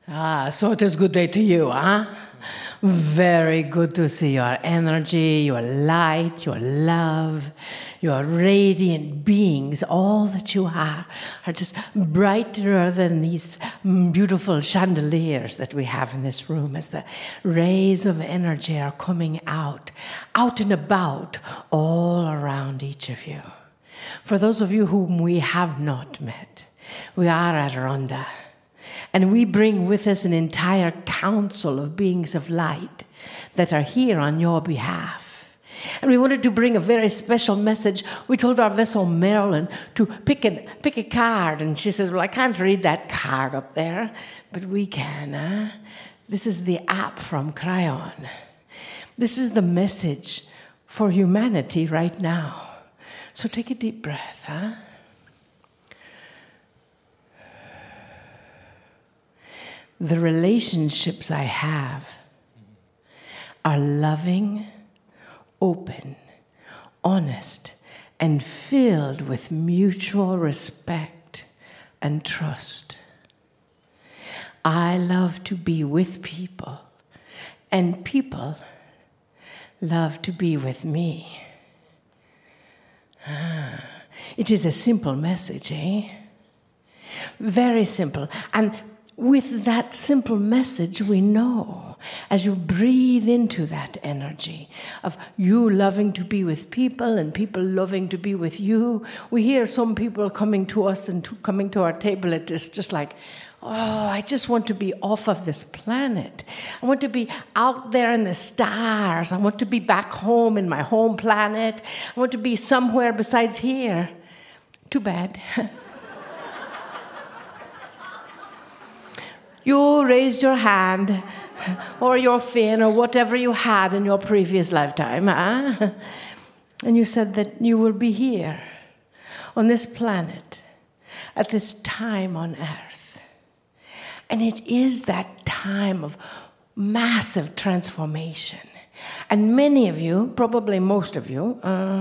So it is good day to you, huh? Very good to see your energy, your light, your love, your radiant beings. All that you are just brighter than these beautiful chandeliers that we have in this room as the rays of energy are coming out and about all around each of you. For those of you whom we have not met, we are at Rhonda. And we bring with us an entire council of beings of light that are here on your behalf. And we wanted to bring a very special message. We told our vessel Marilyn to pick a card. And she says, well, I can't read that card up there. But we can, huh? This is the app from Cryon. This is the message for humanity right now. So take a deep breath, huh? The relationships I have are loving, open, honest, and filled with mutual respect and trust. I love to be with people, and people love to be with me. It is a simple message, eh? Very simple. And with that simple message, we know, as you breathe into that energy of you loving to be with people and people loving to be with you, we hear some people coming to us and coming to our table. It is just like, oh, I just want to be off of this planet. I want to be out there in the stars. I want to be back home in my home planet. I want to be somewhere besides here. Too bad. You raised your hand or your fin or whatever you had in your previous lifetime, huh? And you said that you will be here on this planet at this time on Earth. And it is that time of massive transformation. And many of you, probably most of you,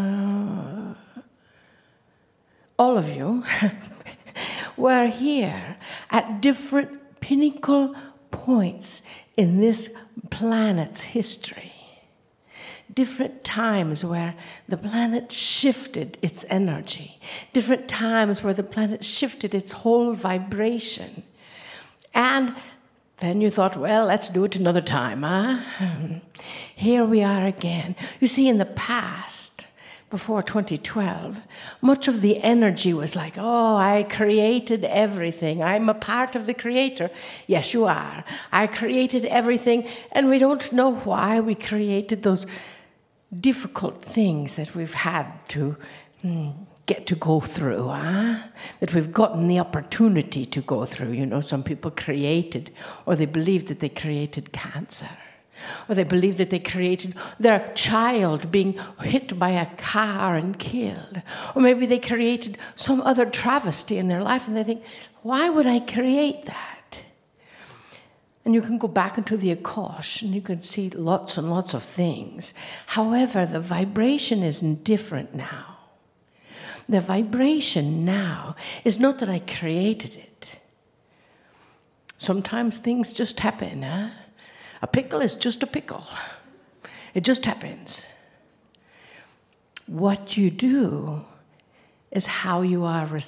all of you, were here at different pinnacle points in this planet's history. Different times where the planet shifted its energy. Different times where the planet shifted its whole vibration. And then you thought, well, let's do it another time, huh? Here we are again. You see, in the past, before 2012, much of the energy was like, oh, I created everything. I'm a part of the creator. Yes, you are. I created everything, and we don't know why we created those difficult things that we've had to get to go through, that we've gotten the opportunity to go through. You know, some people created, or they believed that they created cancer. Or they believe that they created their child being hit by a car and killed. Or maybe they created some other travesty in their life and they think, why would I create that? And you can go back into the Akash and you can see lots and lots of things. However, the vibration is different now. The vibration now is not that I created it. Sometimes things just happen, huh? A pickle is just a pickle. It just happens. What you do is how you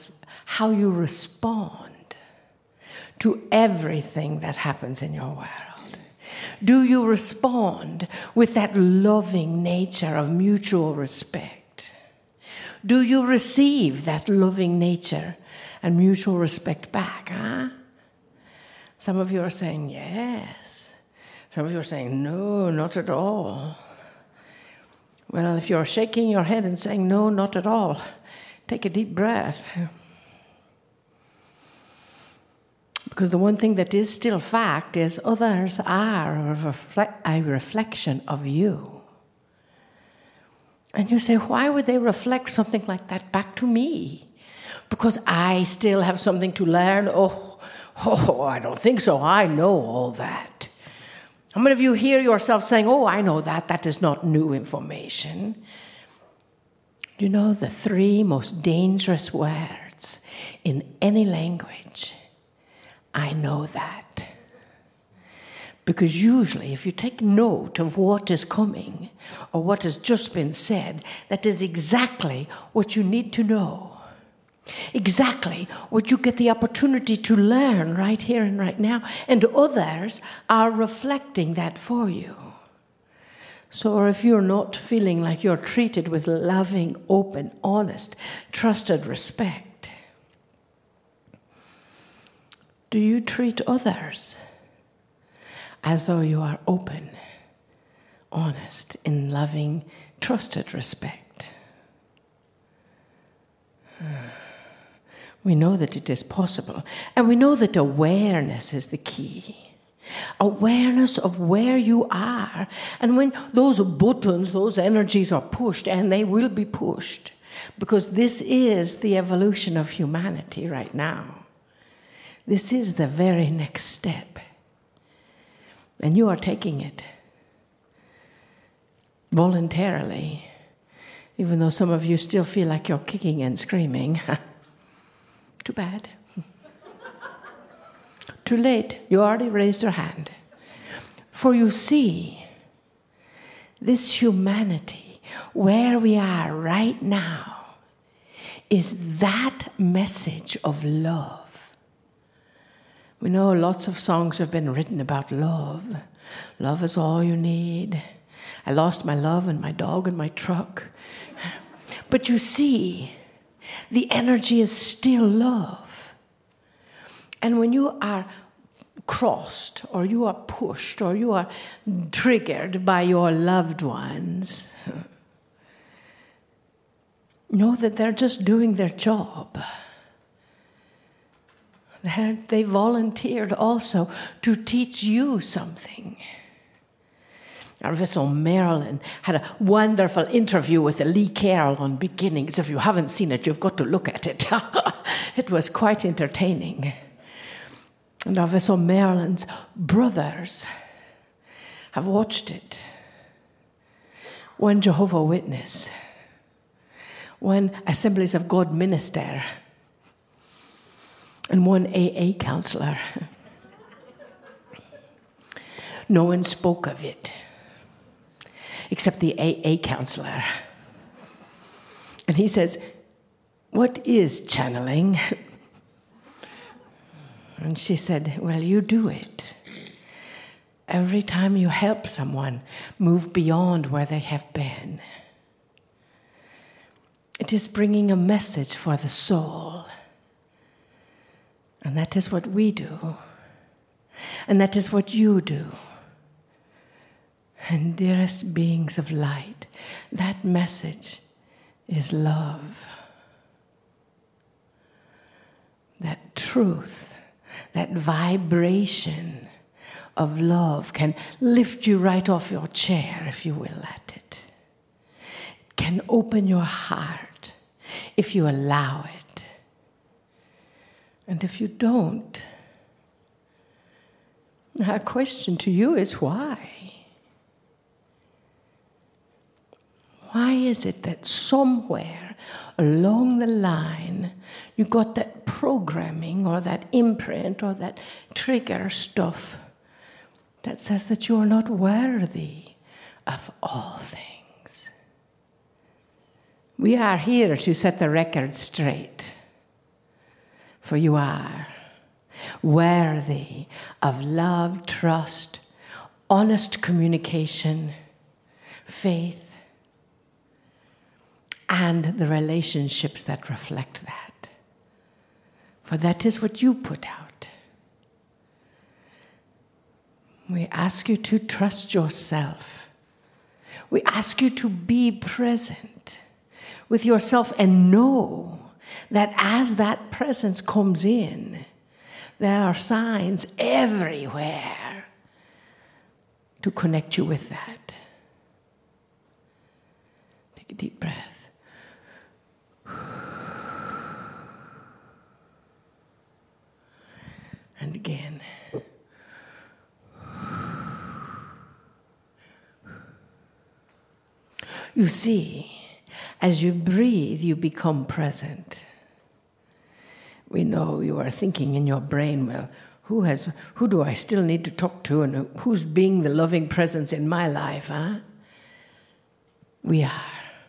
respond to everything that happens in your world. Do you respond with that loving nature of mutual respect? Do you receive that loving nature and mutual respect back, huh? Some of you are saying yes. Some of you are saying, no, not at all. Well, if you're shaking your head and saying, no, not at all, take a deep breath. Because the one thing that is still fact is others are a reflection of you. And you say, why would they reflect something like that back to me? Because I still have something to learn? Oh, I don't think so. I know all that. How many of you hear yourself saying, oh, I know that. That is not new information. You know the 3 most dangerous words in any language? I know that. Because usually if you take note of what is coming or what has just been said, that is exactly what you need to know. Exactly what you get the opportunity to learn right here and right now. And others are reflecting that for you. So if you're not feeling like you're treated with loving, open, honest, trusted respect, do you treat others as though you are open, honest, in loving, trusted respect? We know that it is possible, and we know that awareness is the key. Awareness of where you are. And when those buttons, those energies are pushed, and they will be pushed, because this is the evolution of humanity right now. This is the very next step. And you are taking it voluntarily, even though some of you still feel like you're kicking and screaming. Too bad. Too late. You already raised your hand. For you see, this humanity, where we are right now, is that message of love. We know lots of songs have been written about love. Love is all you need. I lost my love and my dog and my truck. But you see, the energy is still love. And when you are crossed, or you are pushed, or you are triggered by your loved ones, know that they're just doing their job. They volunteered also to teach you something. Our vessel Marilyn had a wonderful interview with Lee Carroll on beginnings. If you haven't seen it, you've got to look at it. It was quite entertaining. And our vessel Marilyn's brothers have watched it. One Jehovah Witness, one Assemblies of God minister, and one AA counselor. No one spoke of it, except the AA counselor. And he says, "What is channeling?" And she said, "Well, you do it. Every time you help someone move beyond where they have been, it is bringing a message for the soul. And that is what we do. And that is what you do. And dearest beings of light, that message is love. That truth, that vibration of love can lift you right off your chair, if you will let it. It can open your heart if you allow it. And if you don't, our question to you is why? Why is it that somewhere along the line you got that programming or that imprint or that trigger stuff that says that you are not worthy of all things? We are here to set the record straight, for you are worthy of love, trust, honest communication, faith, and the relationships that reflect that. For that is what you put out. We ask you to trust yourself. We ask you to be present with yourself and know that as that presence comes in, there are signs everywhere to connect you with that. Take a deep breath. And again. You see, as you breathe, you become present. We know you are thinking in your brain, well, Who do I still need to talk to, and who's being the loving presence in my life, huh? We are.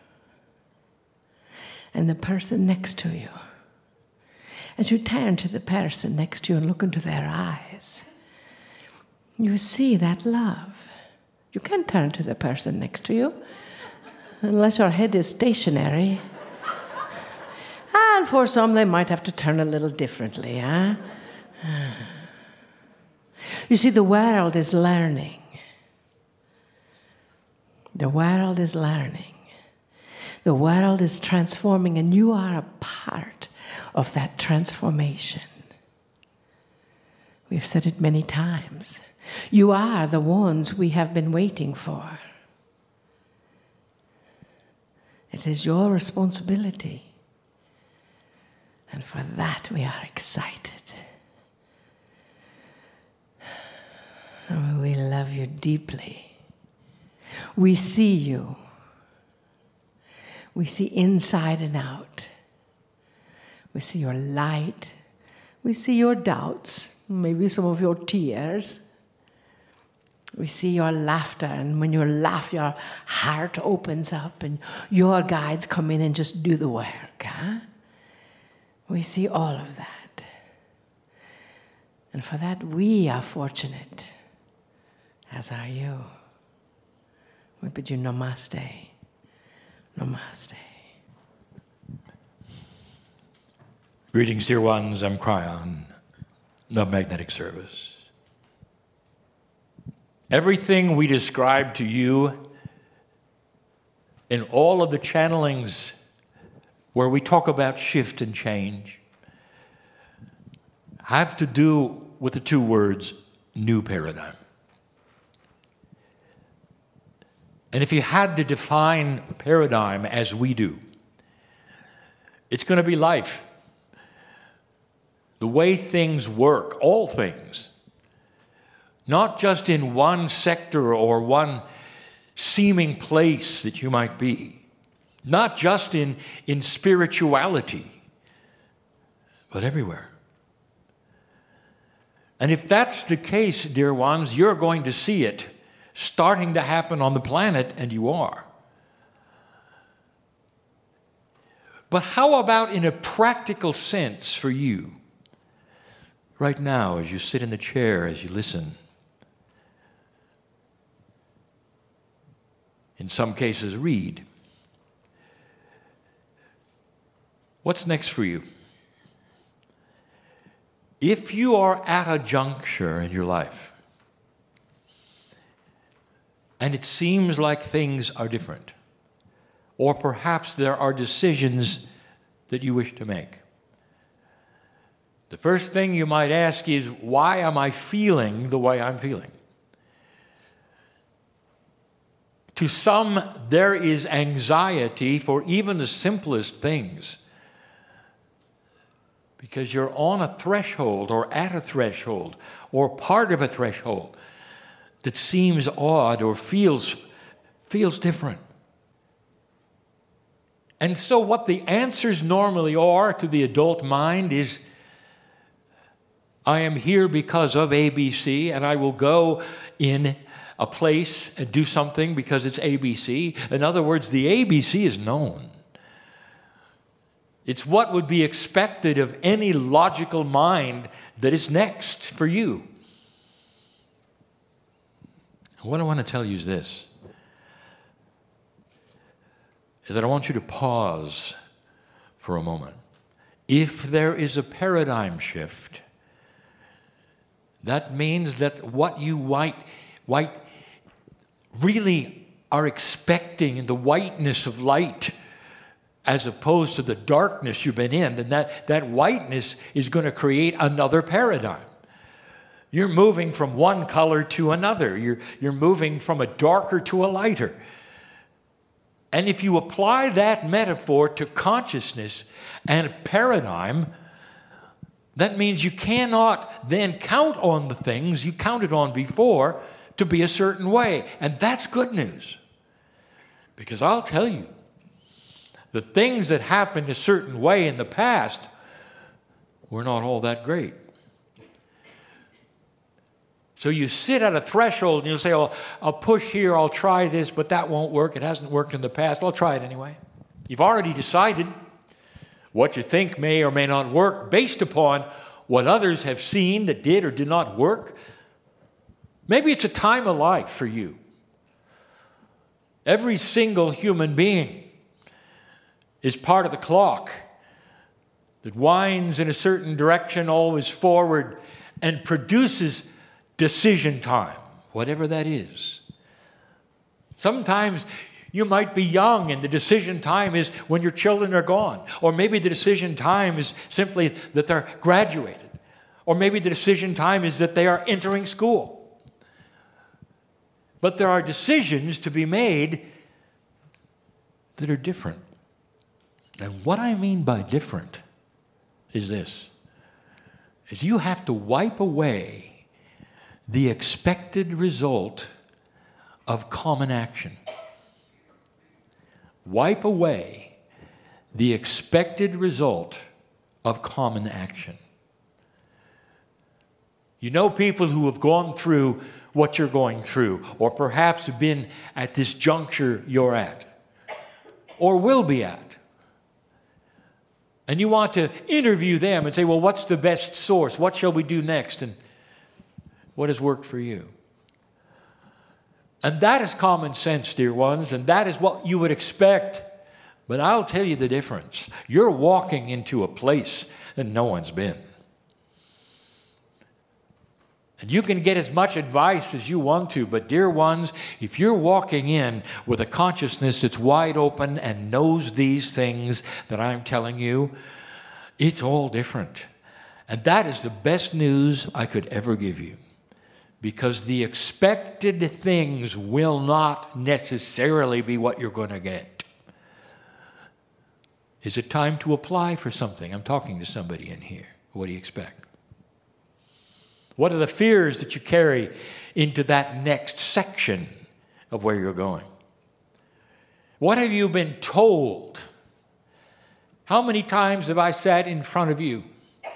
And the person next to you, as you turn to the person next to you and look into their eyes, you see that love. You can't turn to the person next to you unless your head is stationary. And for some, they might have to turn a little differently, huh? You see, the world is learning. The world is learning. The world is transforming, and you are a part of that transformation. We've said it many times. You are the ones we have been waiting for. It is your responsibility. And for that we are excited. We love you deeply. We see you. We see inside and out. We see your light. We see your doubts, maybe some of your tears. We see your laughter, and when you laugh, your heart opens up and your guides come in and just do the work. Huh? We see all of that. And for that, we are fortunate, as are you. We bid you namaste. Namaste. Greetings, dear ones. I'm Kryon, the Magnetic Service. Everything we describe to you in all of the channelings where we talk about shift and change have to do with the two words, new paradigm. And if you had to define paradigm as we do, it's going to be life. The way things work, all things. Not just in one sector or one seeming place that you might be. Not just in spirituality, but everywhere. And if that's the case, dear ones, you're going to see it starting to happen on the planet, and you are. But how about in a practical sense for you? Right now, as you sit in the chair, as you listen, in some cases read, what's next for you? If you are at a juncture in your life, and it seems like things are different, or perhaps there are decisions that you wish to make, the first thing you might ask is, why am I feeling the way I'm feeling? To some, there is anxiety for even the simplest things because you're on a threshold or at a threshold or part of a threshold that seems odd or feels different. And so what the answers normally are to the adult mind is, I am here because of ABC, and I will go in a place and do something because it's ABC. In other words, the ABC is known. It's what would be expected of any logical mind that is next for you. What I want to tell you is this, is that I want you to pause for a moment. If there is a paradigm shift, that means that what you really are expecting in the whiteness of light as opposed to the darkness you've been in, then that whiteness is going to create another paradigm. You're moving from one color to another. You're moving from a darker to a lighter. And if you apply that metaphor to consciousness and paradigm, that means you cannot then count on the things you counted on before to be a certain way. And that's good news. Because I'll tell you, the things that happened a certain way in the past were not all that great. So you sit at a threshold and you'll say, oh, I'll push here, I'll try this, but that won't work. It hasn't worked in the past. I'll try it anyway. You've already decided what you think may or may not work based upon what others have seen that did or did not work. Maybe it's a time of life for you. Every single human being is part of the clock that winds in a certain direction, always forward, and produces decision time, whatever that is. Sometimes you might be young and the decision time is when your children are gone. Or maybe the decision time is simply that they're graduated. Or maybe the decision time is that they are entering school. But there are decisions to be made that are different. And what I mean by different is this, is you have to wipe away the expected result of common action. Wipe away the expected result of common action. You know people who have gone through what you're going through, or perhaps have been at this juncture you're at, or will be at. And you want to interview them and say, well, what's the best source? What shall we do next? And what has worked for you? And that is common sense, dear ones, and that is what you would expect. But I'll tell you the difference. You're walking into a place that no one's been. And you can get as much advice as you want to, but dear ones, if you're walking in with a consciousness that's wide open and knows these things that I'm telling you, it's all different. And that is the best news I could ever give you. Because the expected things will not necessarily be what you're going to get. Is it time to apply for something? I'm talking to somebody in here. What do you expect? What are the fears that you carry into that next section of where you're going? What have you been told? How many times have I sat in front of you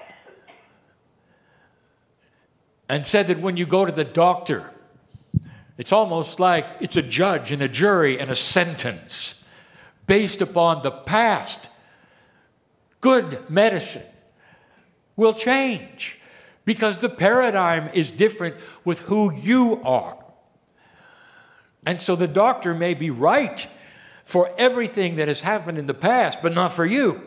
and said that when you go to the doctor, it's almost like it's a judge and a jury and a sentence based upon the past. Good medicine will change because the paradigm is different with who you are. And so the doctor may be right for everything that has happened in the past, but not for you.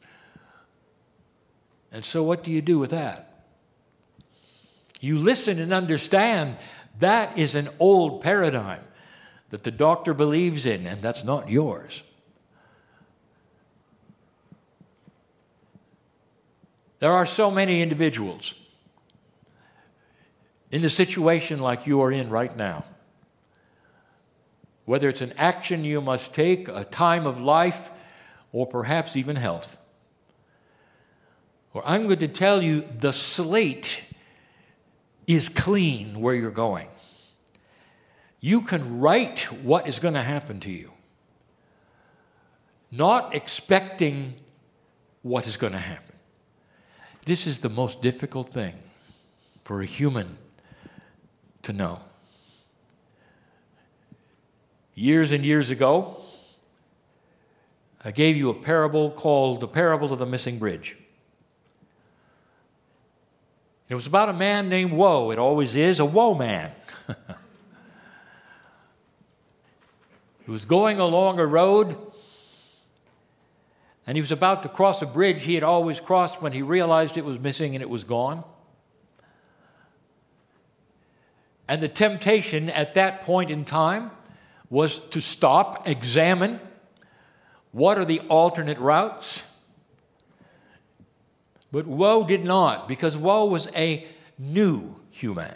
And so what do you do with that? You listen and understand that is an old paradigm that the doctor believes in, and that's not yours. There are so many individuals in a situation like you are in right now. Whether it's an action you must take, a time of life, or perhaps even health. Or I'm going to tell you the slate is clean where you're going. You can write what is going to happen to you, not expecting what is going to happen. This is the most difficult thing for a human to know. Years and years ago, I gave you a parable called the Parable of the Missing Bridge. It was about a man named Woe. It always is a woe man. He was going along a road, and he was about to cross a bridge he had always crossed when he realized it was missing and it was gone. And the temptation at that point in time was to stop, examine what are the alternate routes. But Woe did not, because Woe was a new human.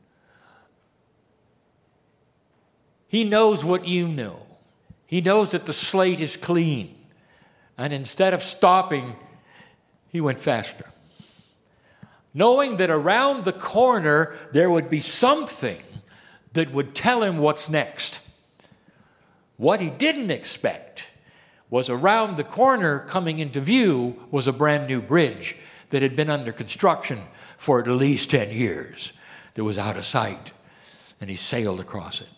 He knows what you know. He knows that the slate is clean. And instead of stopping, he went faster. Knowing that around the corner there would be something that would tell him what's next. What he didn't expect was around the corner coming into view was a brand new bridge that had been under construction for at least 10 years. that was out of sight, and he sailed across it.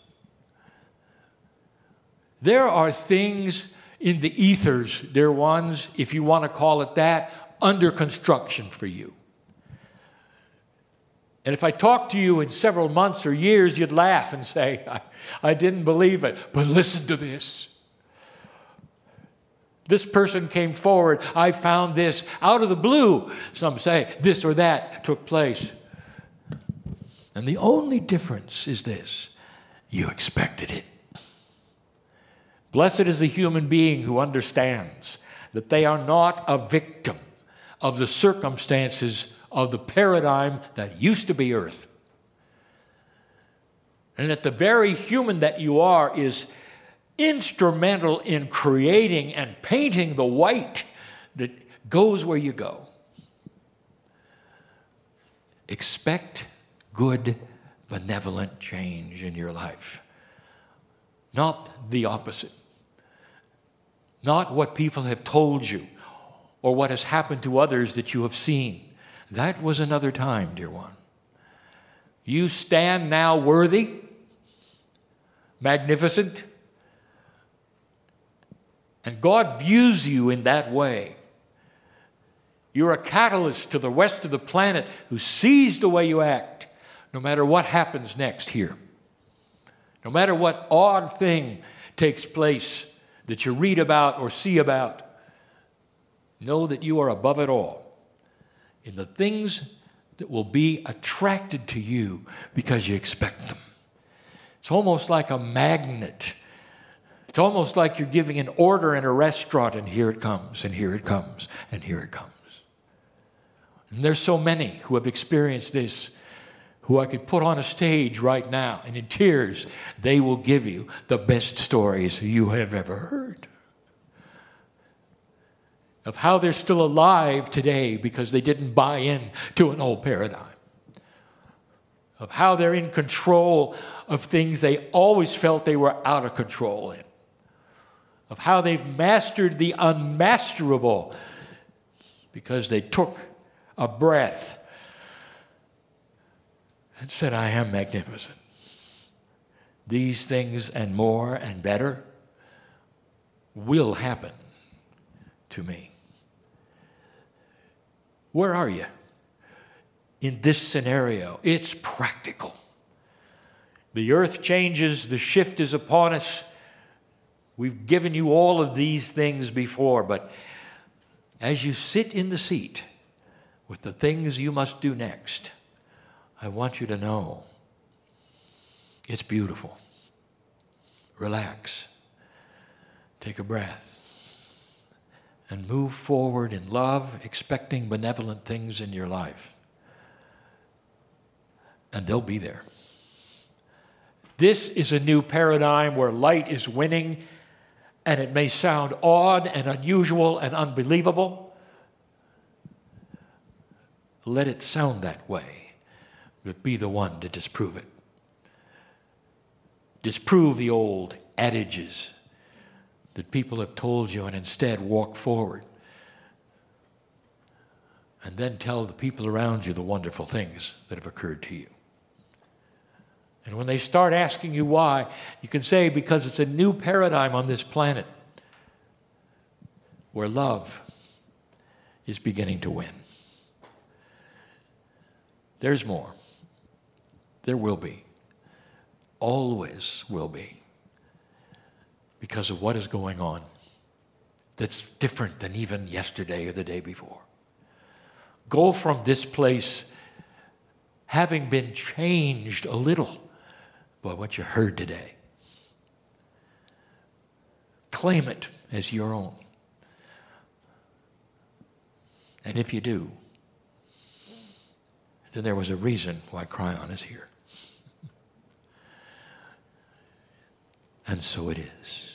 There are things in the ethers, dear ones, if you want to call it that, under construction for you. And if I talked to you in several months or years, you'd laugh and say, I didn't believe it. But listen to this. This person came forward. I found this out of the blue. Some say this or that took place. And the only difference is this: you expected it. Blessed is the human being who understands that they are not a victim of the circumstances of the paradigm that used to be earth. And that the very human that you are is instrumental in creating and painting the white that goes where you go. Expect good, benevolent change in your life. Not the opposite. Not what people have told you or what has happened to others that you have seen. That was another time, dear one. You stand now worthy, magnificent, and God views you in that way. You're a catalyst to the rest of the planet who sees the way you act, no matter what happens next here. No matter what odd thing takes place that you read about or see about, know that you are above it all in the things that will be attracted to you because you expect them. It's almost like a magnet. It's almost like you're giving an order in a restaurant, and here it comes, and here it comes, and here it comes. And there's so many who have experienced this, who I could put on a stage right now, and in tears, they will give you the best stories you have ever heard. Of how they're still alive today because they didn't buy in to an old paradigm. Of how they're in control of things they always felt they were out of control in. Of how they've mastered the unmasterable because they took a breath and said, I am magnificent. These things and more and better will happen to me. Where are you in this scenario? It's practical. The earth changes, the shift is upon us. We've given you all of these things before, but as you sit in the seat with the things you must do next, I want you to know it's beautiful. Relax. Take a breath. And move forward in love, expecting benevolent things in your life. And they'll be there. This is a new paradigm where light is winning, and it may sound odd and unusual and unbelievable. Let it sound that way, but be the one to disprove it. Disprove the old adages that people have told you, and instead walk forward. And then tell the people around you the wonderful things that have occurred to you. And when they start asking you why, you can say, because it's a new paradigm on this planet where love is beginning to win. There's more. There will be. Always will be. Because of what is going on that's different than even yesterday or the day before. Go from this place having been changed a little by what you heard today. Claim it as your own. And if you do, then there was a reason why Cryon is here. And so it is.